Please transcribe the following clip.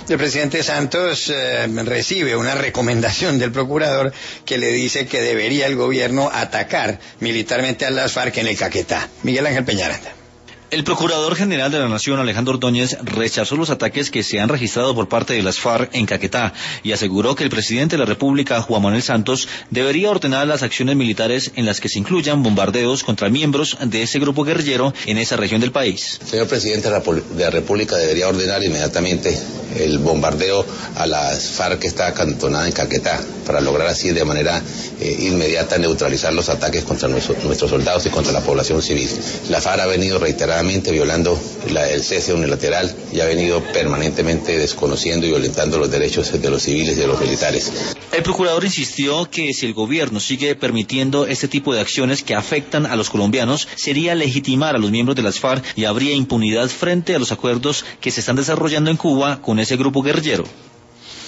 El presidente Santos recibe una recomendación del procurador que le dice que debería el gobierno atacar militarmente a las FARC en el Caquetá. Miguel Ángel Peñaranda. El Procurador General de la Nación, Alejandro Ordóñez, rechazó los ataques que se han registrado por parte de las FARC en Caquetá y aseguró que el presidente de la República, Juan Manuel Santos, debería ordenar las acciones militares en las que se incluyan bombardeos contra miembros de ese grupo guerrillero en esa región del país. El señor presidente de la República debería ordenar inmediatamente el bombardeo a las FARC que está acantonada en Caquetá para lograr así de manera inmediata neutralizar los ataques contra nuestros soldados y contra la población civil. La FARC ha venido reiteradamente violando el cese unilateral y ha venido permanentemente desconociendo y violentando los derechos de los civiles y de los militares. El procurador insistió que si el gobierno sigue permitiendo este tipo de acciones que afectan a los colombianos, sería legitimar a los miembros de las FARC y habría impunidad frente a los acuerdos que se están desarrollando en Cuba con ese grupo guerrillero.